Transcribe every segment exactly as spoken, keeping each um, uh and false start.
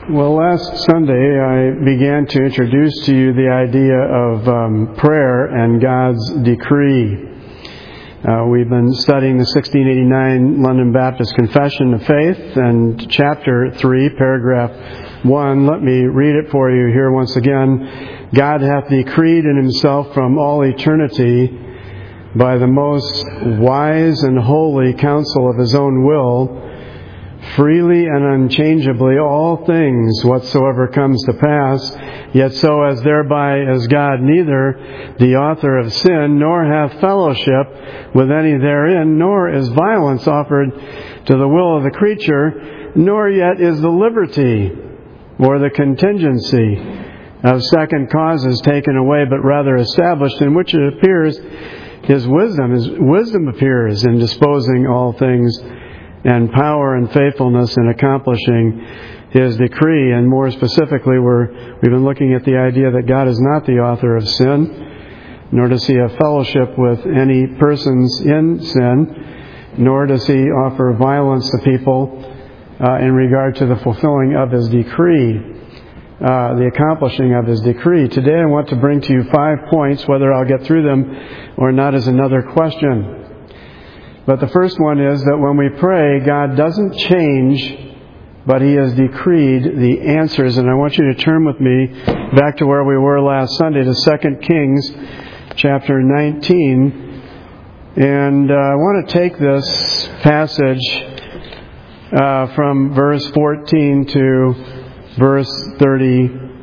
Well, last Sunday I began to introduce to you the idea of um, prayer and God's decree. Uh, we've been studying the sixteen eighty-nine London Baptist Confession of Faith and chapter three, paragraph one. Let me read it for you here once again. God hath decreed in himself from all eternity by the most wise and holy counsel of his own will, freely and unchangeably all things whatsoever comes to pass, yet so as thereby as God neither the author of sin, nor hath fellowship with any therein, nor is violence offered to the will of the creature, nor yet is the liberty or the contingency of second causes taken away, but rather established, in which it appears his wisdom, his wisdom appears in disposing all things, and power and faithfulness in accomplishing his decree. And more specifically, we're, we've been looking at the idea that God is not the author of sin, nor does he have fellowship with any persons in sin, nor does he offer violence to people uh, in regard to the fulfilling of his decree, uh, the accomplishing of his decree. Today I want to bring to you five points. Whether I'll get through them or not is another question. But the first one is that when we pray, God doesn't change, but he has decreed the answers. And I want you to turn with me back to where we were last Sunday, to Second Kings chapter nineteen. And uh, I want to take this passage uh, from verse fourteen to verse thirty-seven.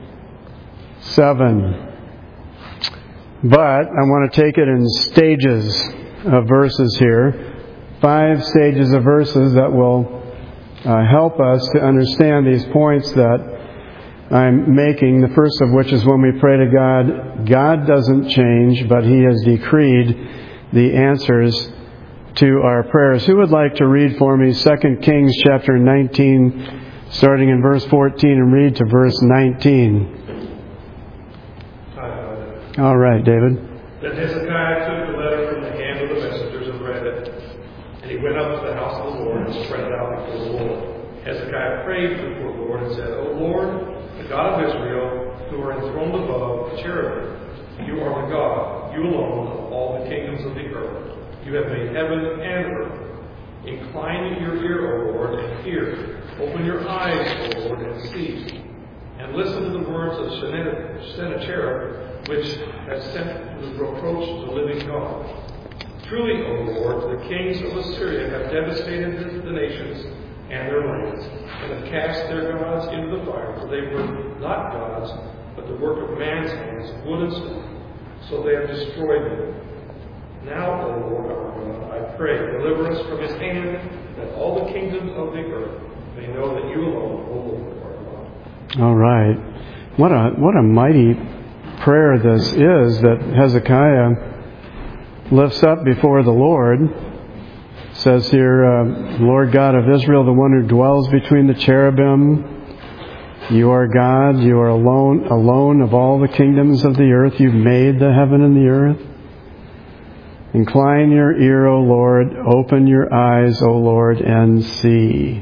But I want to take it in stages of verses here. Five stages of verses that will uh, help us to understand these points that I'm making. The first of which is when we pray to God, God doesn't change, but he has decreed the answers to our prayers. Who would like to read for me Second Kings chapter nineteen, starting in verse fourteen, and read to verse nineteen? All right, David. Then Hezekiah took the letter from the hand of the messengers and read it. And he went up to the house of the Lord and spread it out before the Lord. Hezekiah prayed before the Lord and said, O Lord, the God of Israel, who are enthroned above the cherubim, you are the God, you alone, of all the kingdoms of the earth. You have made heaven and earth. Incline your ear, O Lord, and hear. Open your eyes, O Lord, and see. And listen to the words of Sennacherib, which has sent to reproach the living God. Truly, O Lord, the kings of Assyria have devastated the nations and their lands, and have cast their gods into the fire, for they were not gods, but the work of man's hands, wood and stone. So they have destroyed them. Now, O Lord our God, I pray, deliver us from his hand, that all the kingdoms of the earth may know that you alone, O Lord, are God. All right. What a what a mighty prayer this is that Hezekiah lifts up before the Lord. It says here, uh, Lord God of Israel, the one who dwells between the cherubim, you are God, you are alone, alone of all the kingdoms of the earth. You've made the heaven and the earth. Incline your ear, O Lord, open your eyes, O Lord, and see.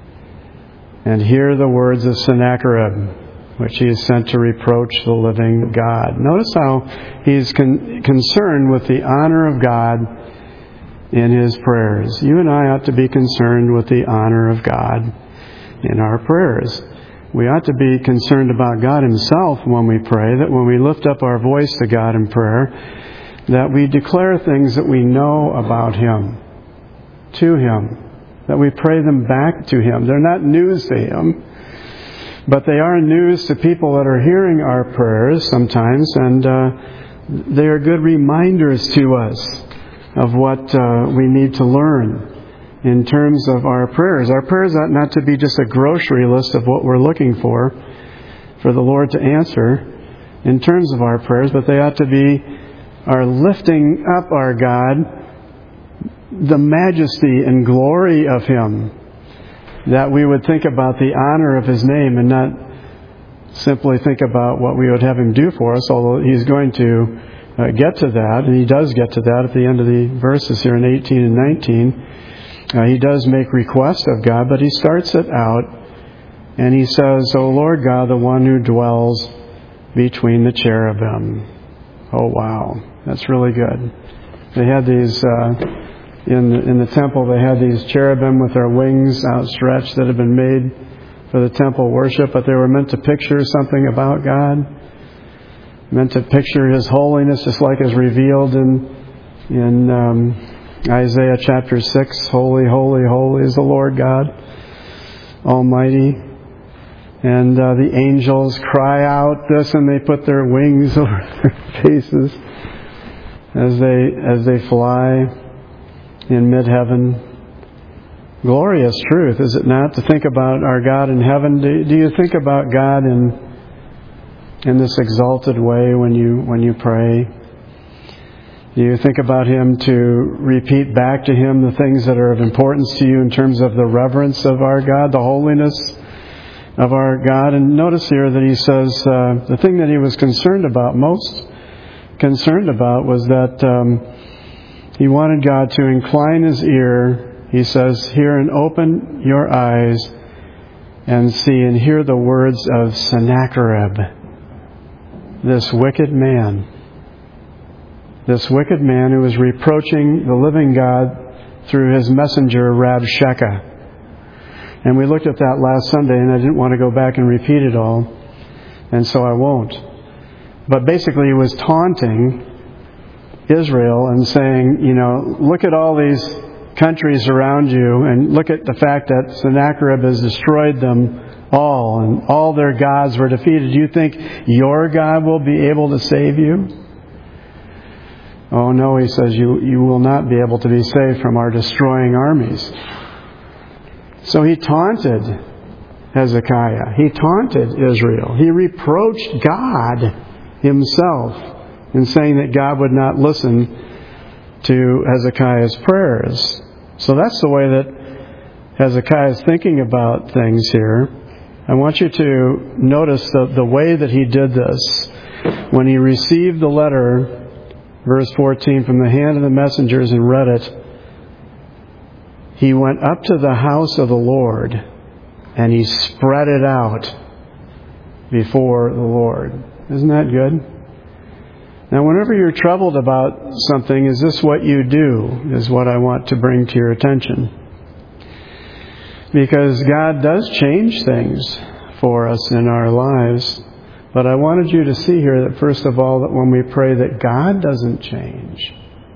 And hear the words of Sennacherib, which he is sent to reproach the living God. Notice how he's con- concerned with the honor of God in his prayers. You and I ought to be concerned with the honor of God in our prayers. We ought to be concerned about God himself when we pray, that when we lift up our voice to God in prayer, that we declare things that we know about him, to him, that we pray them back to him. They're not news to him, but they are news to people that are hearing our prayers sometimes, and uh, they are good reminders to us of what uh, we need to learn in terms of our prayers. Our prayers ought not to be just a grocery list of what we're looking for, for the Lord to answer in terms of our prayers, but they ought to be our lifting up our God, the majesty and glory of him, that we would think about the honor of his name and not simply think about what we would have him do for us, although he's going to uh, get to that, and he does get to that at the end of the verses here in eighteen and nineteen. Uh, he does make request of God, but he starts it out And he says, O Lord God, the one who dwells between the cherubim. Oh, wow. That's really good. They had these, uh, in, the, in the temple, they had these cherubim with their wings outstretched that had been made for the temple worship, but they were meant to picture something about God, meant to picture His holiness, just like is revealed in, in um, Isaiah chapter six. Holy, holy, holy is the Lord God Almighty. And uh, the angels cry out this, and they put their wings over their faces as they as they fly in mid-heaven. Glorious truth, is it not, to think about our God in heaven? Do, do you think about God in in this exalted way when you when you pray? Do you think about Him to repeat back to Him the things that are of importance to you in terms of the reverence of our God, the holiness of our God? And notice here that he says uh, the thing that he was concerned about, most concerned about, was that um, he wanted God to incline His ear. He says, hear and open your eyes and see and hear the words of Sennacherib, this wicked man. This wicked man who was reproaching the living God through his messenger, Rabshakeh. And we looked at that last Sunday, and I didn't want to go back and repeat it all, and so I won't. But basically he was taunting Israel and saying, you know, look at all these countries around you, and look at the fact that Sennacherib has destroyed them all, and all their gods were defeated. Do you think your God will be able to save you? Oh no, he says, you, you will not be able to be saved from our destroying armies. So he taunted Hezekiah. He taunted Israel. He reproached God Himself in saying that God would not listen to Hezekiah's prayers. So that's the way that Hezekiah is thinking about things here. I want you to notice the, the way that he did this. When he received the letter, verse fourteen, from the hand of the messengers and read it, he went up to the house of the Lord and he spread it out before the Lord. Isn't that good? Now, whenever you're troubled about something, is this what you do? Is what I want to bring to your attention. Because God does change things for us in our lives. But I wanted you to see here that, first of all, that when we pray, that God doesn't change,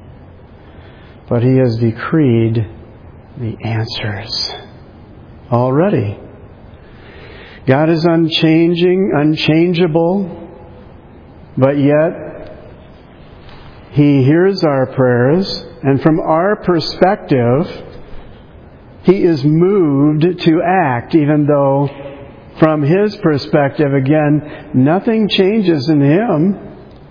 but He has decreed the answers already. God is unchanging, unchangeable, but yet He hears our prayers, and from our perspective, He is moved to act, even though from His perspective, again, nothing changes in Him.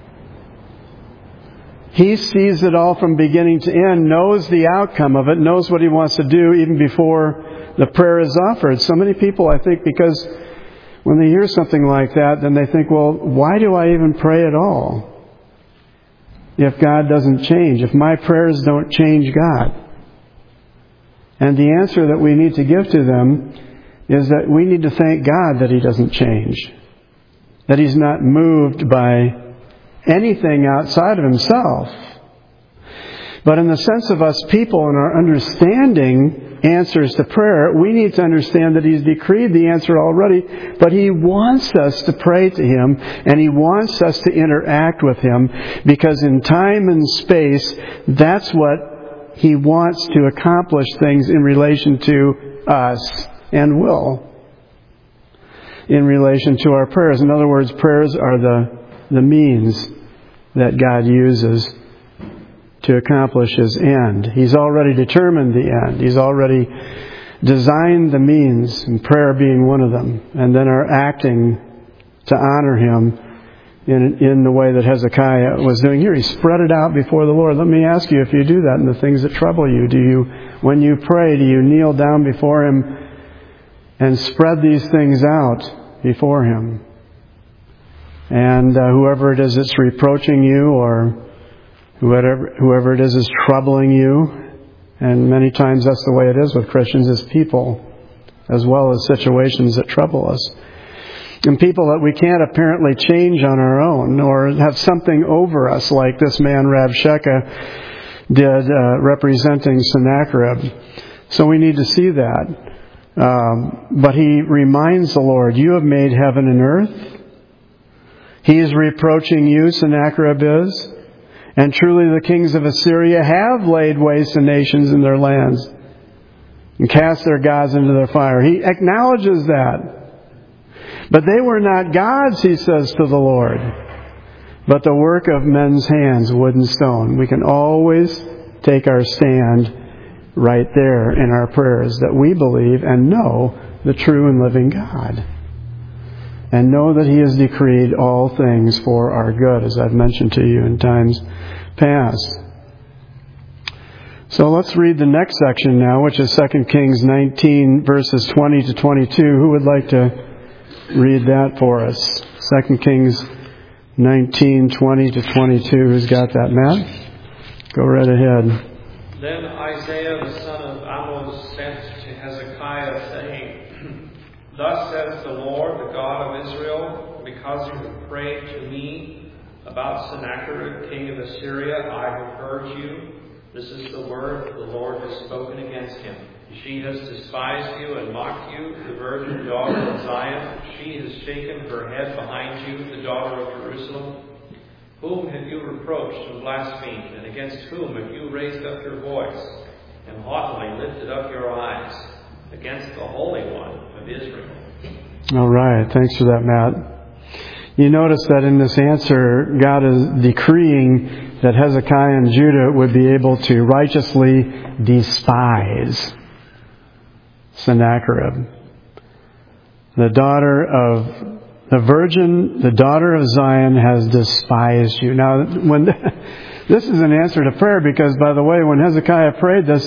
He sees it all from beginning to end, knows the outcome of it, knows what He wants to do even before the prayer is offered. So many people, I think, because when they hear something like that, then they think, well, why do I even pray at all if God doesn't change, if my prayers don't change God? And the answer that we need to give to them is that we need to thank God that He doesn't change, that He's not moved by anything outside of Himself. But in the sense of us people and our understanding answers to prayer, we need to understand that He's decreed the answer already, but He wants us to pray to Him, and He wants us to interact with Him, because in time and space, that's what He wants to accomplish things in relation to us, and will, in relation to our prayers. In other words, prayers are the, the means that God uses to accomplish His end. He's already determined the end. He's already designed the means, and prayer being one of them. And then our acting to honor Him in, in the way that Hezekiah was doing here. He spread it out before the Lord. Let me ask you, if you do that in the things that trouble you, do you, when you pray, do you kneel down before Him and spread these things out before Him? And uh, whoever it is that's reproaching you, or whoever, whoever it is is troubling you, and many times that's the way it is with Christians, is people as well as situations that trouble us. And people that we can't apparently change on our own, or have something over us, like this man Rabshakeh did, uh, representing Sennacherib. So we need to see that. Um, but he reminds the Lord, you have made heaven and earth. He is reproaching you, Sennacherib is. And truly the kings of Assyria have laid waste to nations in their lands and cast their gods into their fire. He acknowledges that. But they were not gods, he says to the Lord, but the work of men's hands, wood and stone. We can always take our stand right there in our prayers, that we believe and know the true and living God. And know that He has decreed all things for our good, as I've mentioned to you in times past. So let's read the next section now, which is Second Kings nineteen, verses twenty to twenty-two. Who would like to read that for us? Second Kings nineteen, twenty to twenty-two. Who's got that, Matt? Go right ahead. Then Isaiah the son of Amoz sent to Hezekiah, saying, Thus says the Lord, the God of Israel, because you have prayed to me about Sennacherib, king of Assyria, I have heard you. This is the word the Lord has spoken against him. She has despised you and mocked you, the virgin daughter of Zion. She has shaken her head behind you, the daughter of Jerusalem. Whom have you reproached and blasphemed, and against whom have you raised up your voice, and haughtily lifted up your eyes against the Holy One of Israel? All right, thanks for that, Matt. You notice that in this answer, God is decreeing that Hezekiah and Judah would be able to righteously despise Sennacherib, the daughter of the virgin, the daughter of Zion, has despised you. Now, when this is an answer to prayer, because, by the way, when Hezekiah prayed this,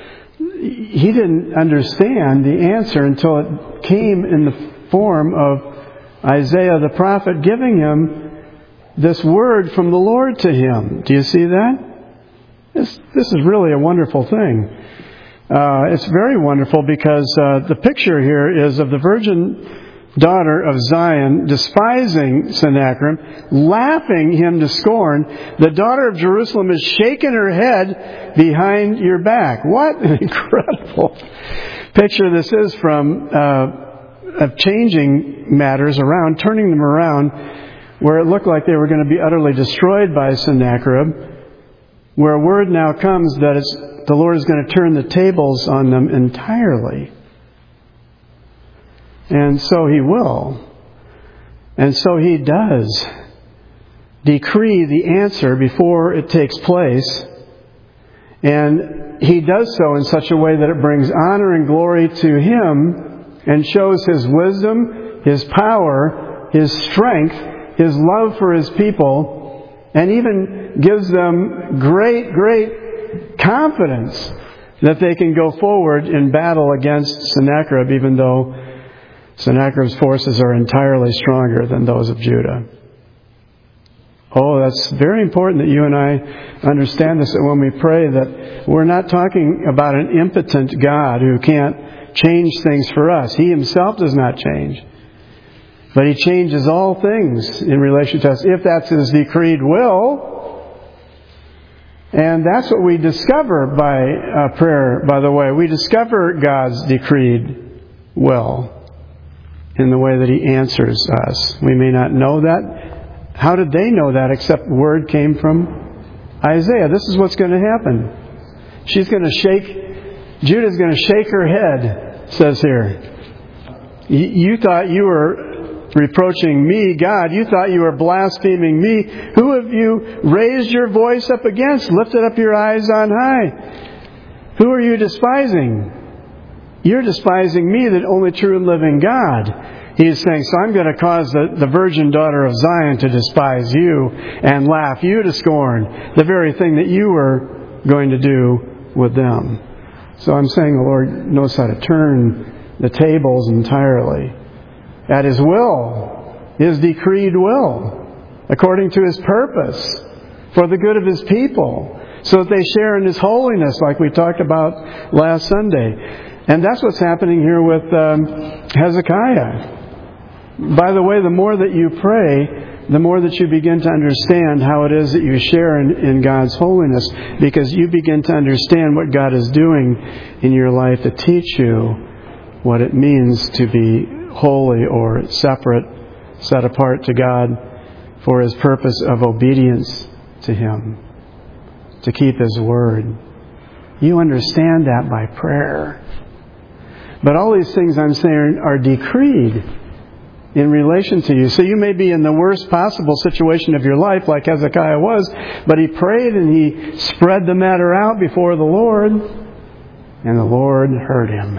he didn't understand the answer until it came in the form of Isaiah the prophet giving him this word from the Lord to him. Do you see that? This, this is really a wonderful thing. Uh, it's very wonderful because uh, the picture here is of the virgin daughter of Zion despising Sennacherib, laughing him to scorn. The daughter of Jerusalem is shaking her head behind your back. What an incredible picture this is from uh, of changing matters around, turning them around, where it looked like they were going to be utterly destroyed by Sennacherib, where word now comes that it's, the Lord is going to turn the tables on them entirely. And so He will. And so He does decree the answer before it takes place. And He does so in such a way that it brings honor and glory to Him and shows His wisdom, His power, His strength, His love for His people, and even gives them great, great confidence that they can go forward in battle against Sennacherib, even though Sennacherib's forces are entirely stronger than those of Judah. Oh, that's very important that you and I understand this, that when we pray, that we're not talking about an impotent God who can't change things for us. He Himself does not change. But He changes all things in relation to us, if that's His decreed will. And that's what we discover by uh, prayer, by the way. We discover God's decreed will in the way that He answers us. We may not know that. How did they know that except word came from Isaiah? This is what's going to happen. She's going to shake, Judah's going to shake her head, says here. You thought you were reproaching me, God. You thought you were blaspheming me. Who have you raised your voice up against, lifted up your eyes on high? Who are you despising? You're despising me, the only true and living God. He is saying, so I'm going to cause the, the virgin daughter of Zion to despise you and laugh you to scorn, the very thing that you were going to do with them. So I'm saying the Lord knows how to turn the tables entirely at His will, His decreed will, according to His purpose, for the good of His people, so that they share in His holiness, like we talked about last Sunday. And that's what's happening here with um, Hezekiah. By the way, the more that you pray, the more that you begin to understand how it is that you share in, in God's holiness, because you begin to understand what God is doing in your life to teach you what it means to be holy or separate, set apart to God for His purpose of obedience to Him, to keep His word. You understand that by prayer. But all these things I'm saying are decreed in relation to you. So you may be in the worst possible situation of your life, like Hezekiah was, but he prayed and he spread the matter out before the Lord, and the Lord heard him.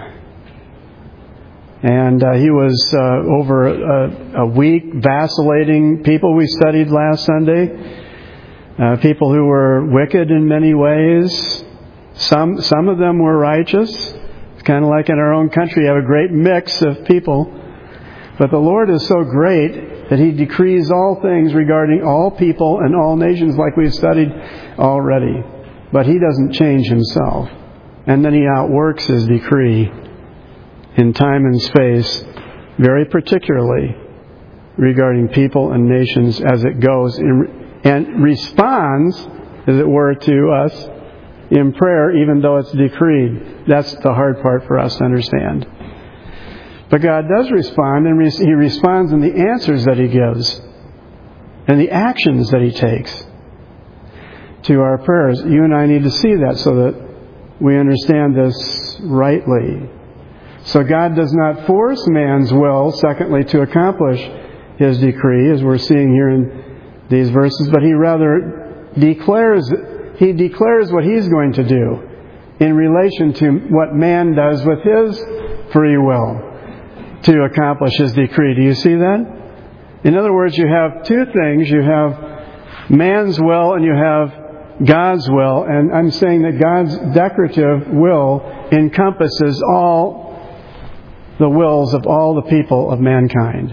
And uh, he was uh, over a, a week vacillating people we studied last Sunday. Uh, people who were wicked in many ways. Some some of them were righteous. It's kind of like in our own country, you have a great mix of people. But the Lord is so great that He decrees all things regarding all people and all nations, like we've studied already. But He doesn't change Himself. And then He outworks His decree in time and space, very particularly regarding people and nations as it goes, in, and responds, as it were, to us in prayer, even though it's decreed. That's the hard part for us to understand. But God does respond, and He responds in the answers that He gives and the actions that He takes to our prayers. You and I need to see that so that we understand this rightly. So God does not force man's will, secondly, to accomplish His decree, as we're seeing here in these verses, but He rather declares, He declares what He's going to do in relation to what man does with his free will to accomplish His decree. Do you see that? In other words, you have two things. You have man's will and you have God's will. And I'm saying that God's decretive will encompasses all the wills of all the people of mankind.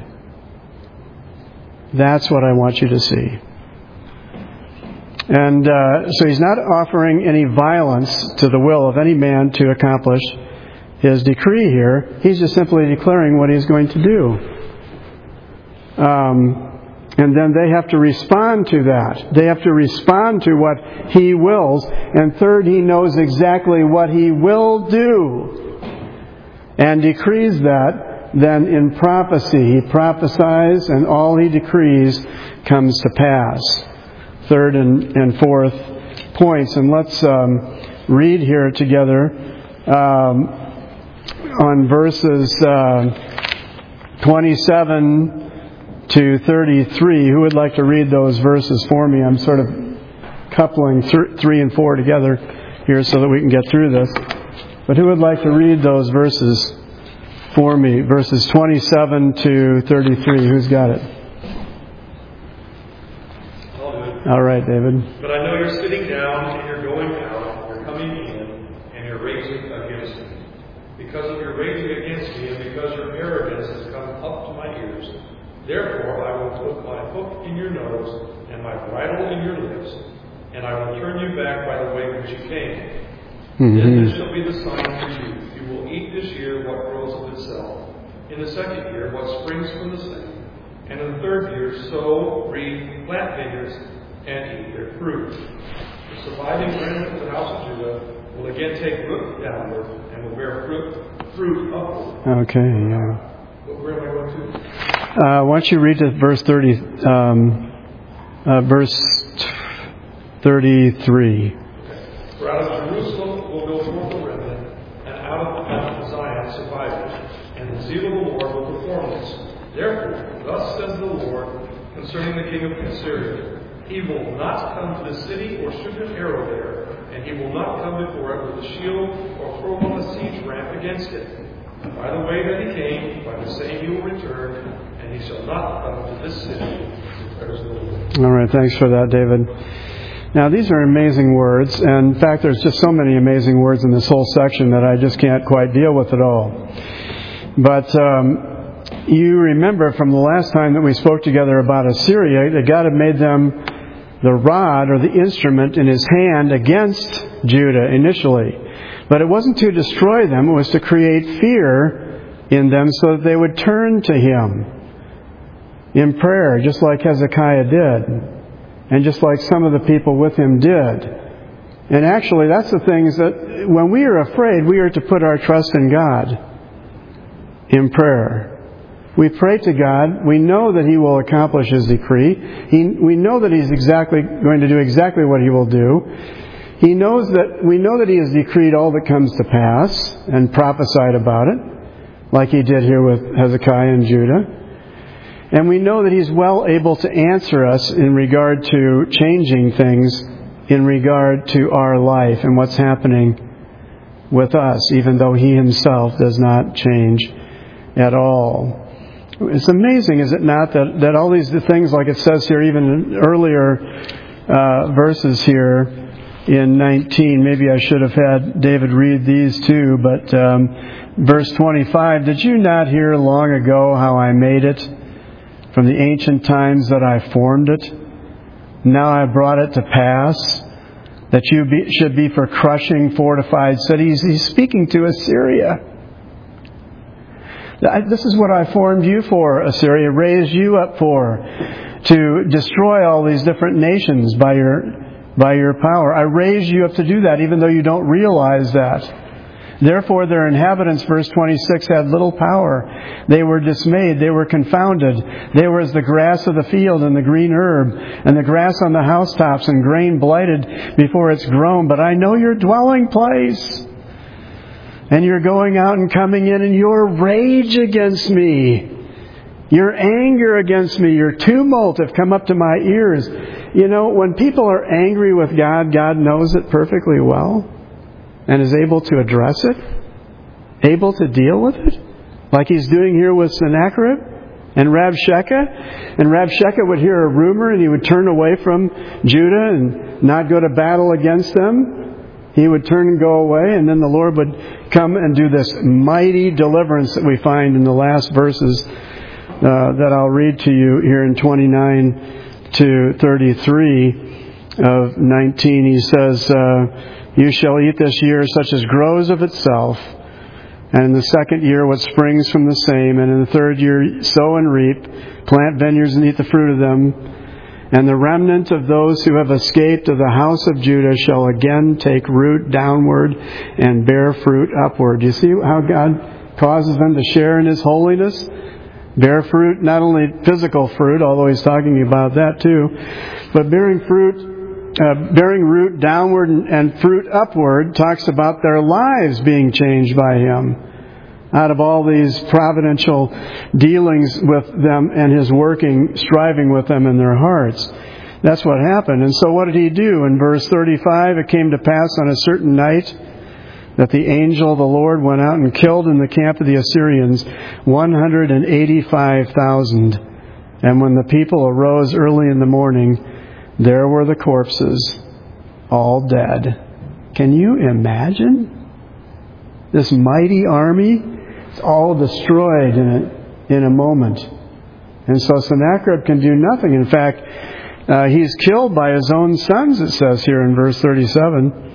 That's what I want you to see. And uh, so He's not offering any violence to the will of any man to accomplish His decree here. He's just simply declaring what He's going to do. Um, and then they have to respond to that. They have to respond to what He wills. And third, He knows exactly what He will do and decrees that. Then in prophecy, He prophesies and all He decrees comes to pass. Third and, and fourth points. And let's um, read here together um, on verses uh, twenty-seven to thirty-three. Who would like to read those verses for me? I'm sort of coupling th- three and four together here so that we can get through this. But who would like to read those verses for me? Verses twenty-seven to thirty-three. Who's got it? I'll do it. All right, David. But I know you're sitting down and you're going out, you're coming in, and you're raging against me. Because of your raging against me, and because your arrogance has come up to my ears, therefore I will put my hook in your nose and my bridle in your lips, and I will turn you back by the way which you came. Mm-hmm. Then this shall be the sign for you. You will eat this year what grows of itself. In the second year, what springs from the same. And in the third year, sow, reap, plant vineyards, and eat their fruit. The surviving remnant of the house of Judah will again take root downward and will bear fruit, fruit upward. Okay, yeah. But where am I going to? Uh, why don't you read to verse thirty, um, uh, verse thirty-three. Okay. For out of Jerusalem will go forth a remnant, and out of the Mount of Zion survivors, and the zeal of the Lord will perform this. Therefore, thus says the Lord concerning the king of Assyria, he will not come to the city or shoot an arrow there, and he will not come before it with a shield or throw on a siege ramp against it. And by the way that he came, by the same he will return, and he shall not come to this city, declares the Lord. All right, thanks for that, David. Now, these are amazing words, and in fact, there's just so many amazing words in this whole section that I just can't quite deal with it all. But um, you remember from the last time that we spoke together about Assyria, that God had made them the rod or the instrument in His hand against Judah initially. But it wasn't to destroy them, it was to create fear in them so that they would turn to Him in prayer, just like Hezekiah did, and just like some of the people with him did. And actually, that's the things that when we are afraid, we are to put our trust in God in prayer. We pray to God. We know that He will accomplish His decree. He, we know that He's exactly going to do exactly what He will do. He knows that we know that He has decreed all that comes to pass and prophesied about it, like He did here with Hezekiah and Judah. And we know that He's well able to answer us in regard to changing things in regard to our life and what's happening with us, even though He Himself does not change at all. It's amazing, is it not, that, that all these things, like it says here, even in earlier uh, verses here in nineteen, maybe I should have had David read these too, but um, verse twenty-five, did you not hear long ago how I made it, from the ancient times that I formed it? Now I brought it to pass, that you be, should be for crushing fortified cities. He's speaking to Assyria. This is what I formed you for, Assyria, raised you up for, to destroy all these different nations by your, by your power. I raised you up to do that, even though you don't realize that. Therefore their inhabitants, verse twenty-six, had little power. They were dismayed. They were confounded. They were as the grass of the field and the green herb, and the grass on the housetops, and grain blighted before it's grown. But I know your dwelling place, and you're going out and coming in, and your rage against me, your anger against me, your tumult have come up to my ears. You know, when people are angry with God, God knows it perfectly well and is able to address it, able to deal with it, like He's doing here with Sennacherib and Rabshakeh. And Rabshakeh would hear a rumor and he would turn away from Judah and not go to battle against them. He would turn and go away, and then the Lord would come and do this mighty deliverance that we find in the last verses uh, that I'll read to you here in twenty-nine to thirty-three of nineteen. He says, uh, you shall eat this year such as grows of itself, and in the second year what springs from the same, and in the third year sow and reap, plant vineyards and eat the fruit of them. And the remnant of those who have escaped of the house of Judah shall again take root downward and bear fruit upward. Do you see how God causes them to share in His holiness? Bear fruit, not only physical fruit, although He's talking about that too, but bearing fruit, uh, bearing root downward and, and fruit upward talks about their lives being changed by Him. Out of all these providential dealings with them and His working, striving with them in their hearts. That's what happened. And so what did He do? In verse thirty-five, it came to pass on a certain night that the angel of the Lord went out and killed in the camp of the Assyrians one hundred eighty-five thousand. And when the people arose early in the morning, there were the corpses, all dead. Can you imagine? This mighty army, it's all destroyed in a, in a moment. And so Sennacherib can do nothing. In fact, uh, he's killed by his own sons, it says here in verse thirty-seven.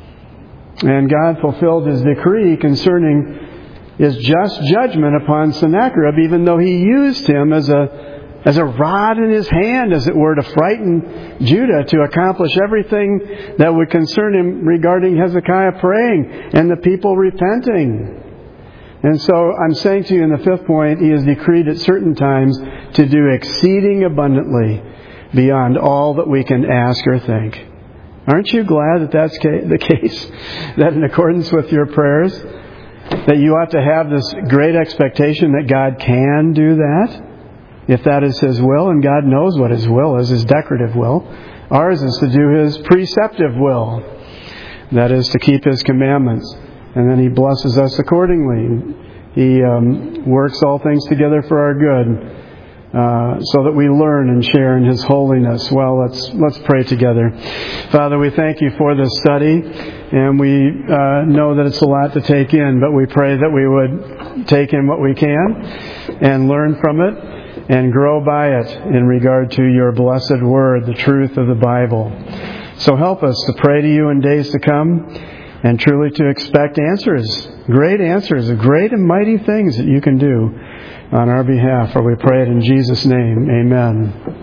And God fulfilled His decree concerning His just judgment upon Sennacherib, even though He used him as a as a rod in His hand, as it were, to frighten Judah, to accomplish everything that would concern him regarding Hezekiah praying and the people repenting. And so I'm saying to you in the fifth point, He has decreed at certain times to do exceeding abundantly beyond all that we can ask or think. Aren't you glad that that's the case? That in accordance with your prayers, that you ought to have this great expectation that God can do that, if that is His will, and God knows what His will is, His decorative will. Ours is to do His preceptive will. That is to keep His commandments. And then He blesses us accordingly. He um, works all things together for our good, uh, so that we learn and share in His holiness. Well, let's let's pray together. Father, we thank You for this study, and we uh, know that it's a lot to take in, but we pray that we would take in what we can and learn from it and grow by it in regard to Your blessed Word, the truth of the Bible. So help us to pray to You in days to come. and truly to expect answers, great answers, great and mighty things that you can do on our behalf. For we pray it in Jesus' name. Amen.